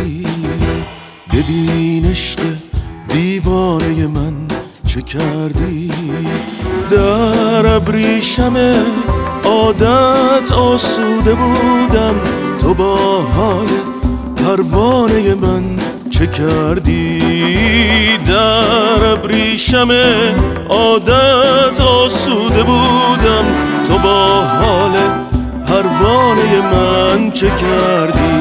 کردی؟ ببین عشق دیوانه من چه کردی؟ در ابریشم عادت آسوده بودم، تو با حال پروانه من چه کردی؟ در ابریشم عادت آسوده بودم، تو با حال پروانه من چه کردی؟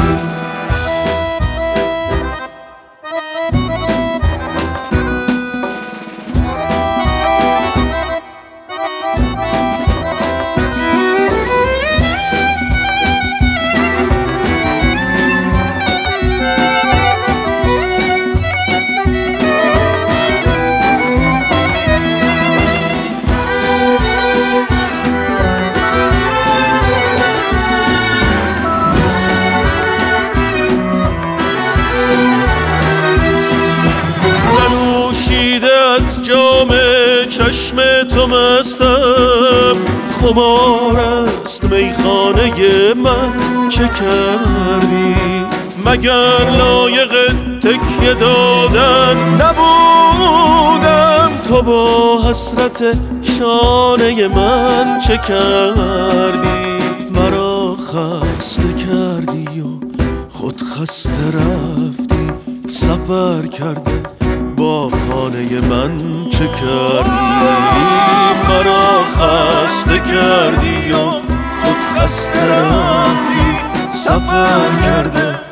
جام چشم تو مستم، خمار است میخانه من چه کردی؟ مگر لایق تکیه دادن نبودم، تو با حسرت شانه من چه کردی؟ مرا خسته کردی و خود خسته رفتی، سفر کرده با خانه من چه کردی؟ مرا خسته کردی و خود خسته رفتی، سفر کرده